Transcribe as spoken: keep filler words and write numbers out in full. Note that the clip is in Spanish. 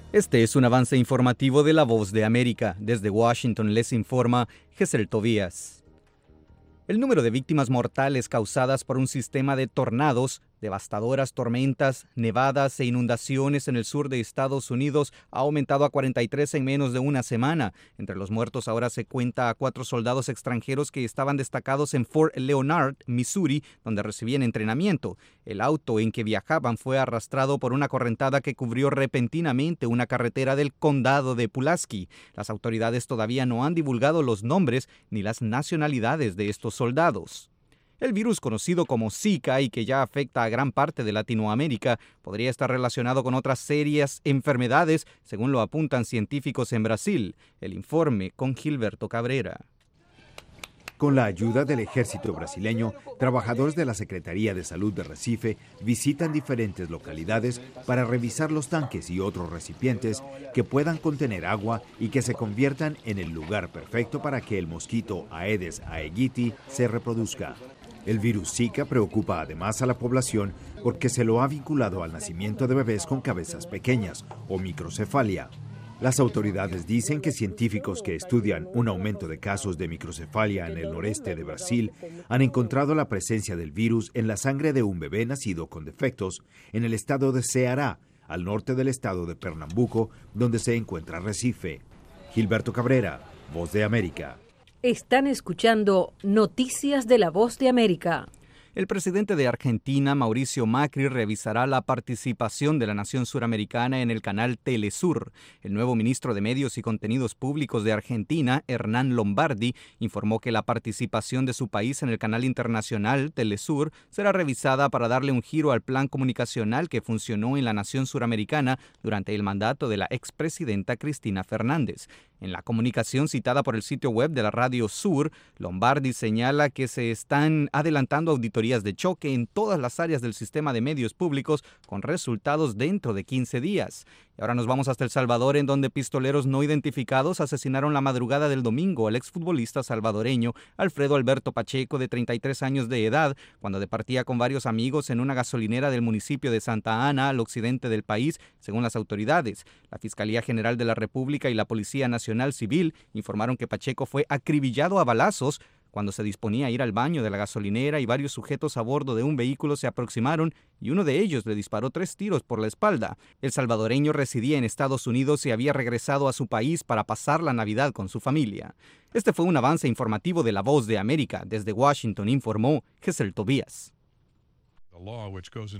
Este es un avance informativo de La Voz de América. Desde Washington les informa Gesel Tobías. El número de víctimas mortales causadas por un sistema de tornados, devastadoras tormentas, nevadas e inundaciones en el sur de Estados Unidos ha aumentado a cuarenta y tres en menos de una semana. Entre los muertos ahora se cuenta a cuatro soldados extranjeros que estaban destacados en Fort Leonard, Missouri, donde recibían entrenamiento. El auto en que viajaban fue arrastrado por una correntada que cubrió repentinamente una carretera del condado de Pulaski. Las autoridades todavía no han divulgado los nombres ni las nacionalidades de estos soldados. El virus conocido como Zika y que ya afecta a gran parte de Latinoamérica podría estar relacionado con otras serias enfermedades, según lo apuntan científicos en Brasil. El informe con Gilberto Cabrera. Con la ayuda del ejército brasileño, trabajadores de la Secretaría de Salud de Recife visitan diferentes localidades para revisar los tanques y otros recipientes que puedan contener agua y que se conviertan en el lugar perfecto para que el mosquito Aedes aegypti se reproduzca. El virus Zika preocupa además a la población porque se lo ha vinculado al nacimiento de bebés con cabezas pequeñas o microcefalia. Las autoridades dicen que científicos que estudian un aumento de casos de microcefalia en el noreste de Brasil han encontrado la presencia del virus en la sangre de un bebé nacido con defectos en el estado de Ceará, al norte del estado de Pernambuco, donde se encuentra Recife. Gilberto Cabrera, Voz de América. Están escuchando Noticias de la Voz de América. El presidente de Argentina, Mauricio Macri, revisará la participación de la nación suramericana en el canal Telesur. El nuevo ministro de Medios y Contenidos Públicos de Argentina, Hernán Lombardi, informó que la participación de su país en el canal internacional Telesur será revisada para darle un giro al plan comunicacional que funcionó en la nación suramericana durante el mandato de la expresidenta Cristina Fernández. En la comunicación citada por el sitio web de la Radio Sur, Lombardi señala que se están adelantando auditorías de choque en todas las áreas del sistema de medios públicos con resultados dentro de quince días. Y ahora nos vamos hasta El Salvador, en donde pistoleros no identificados asesinaron la madrugada del domingo al exfutbolista salvadoreño Alfredo Alberto Pacheco, de treinta y tres años de edad, cuando departía con varios amigos en una gasolinera del municipio de Santa Ana, al occidente del país, según las autoridades. La Fiscalía General de la República y la Policía Nacional Civil informaron que Pacheco fue acribillado a balazos cuando se disponía a ir al baño de la gasolinera y varios sujetos a bordo de un vehículo se aproximaron y uno de ellos le disparó tres tiros por la espalda. El salvadoreño residía en Estados Unidos y había regresado a su país para pasar la Navidad con su familia. Este fue un avance informativo de La Voz de América. Desde Washington informó Gesel Tobías.